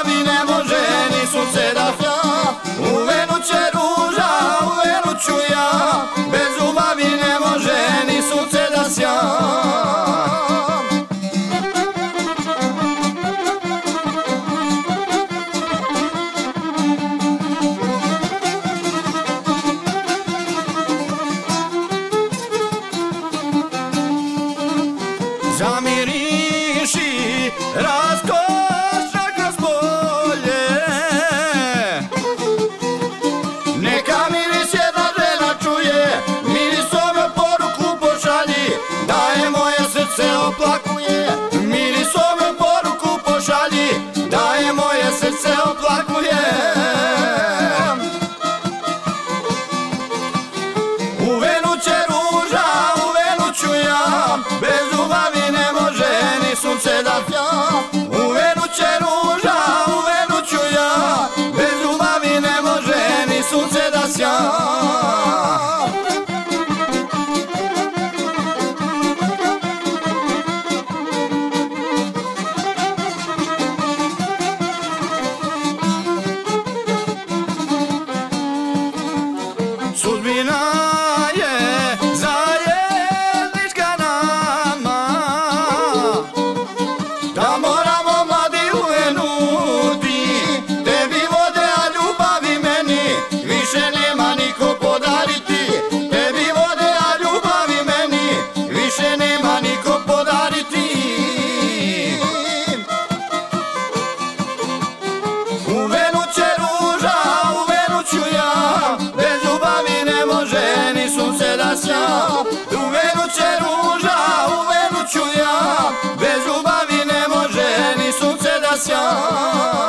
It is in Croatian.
ljubavi ne može ni sunce da sja. U venu će ruža, u venu ću ja, bez ljubavi ne može ni sunce da sja. Zamiriši raskošna kroz polje, neka miris jedna žena čuje, mirisom joj poruku pošalji, da je moje srce oplakuje. Mirisom joj poruku pošalji, da je moje srce oplakuje. U venu će ruža, u venu ću ja, bez ljubavi ne može ni sunce da sja. U venu će ruža, u venu ću ja, bez ljubavi ne može ni sunce da sja. Sudbina je zajednička nama, da moramo mladi uvenuti, tebi vode, a ljubavi meni više nema niko podariti. Tebi vode, a ljubavi meni više nema niko podariti. U venu će ruža, u venu ću ja, bez ljubavi ne može ni sunce da sja. U venu će ruža, u venu ću ja, bez ljubavi ne može ni sunce da sja.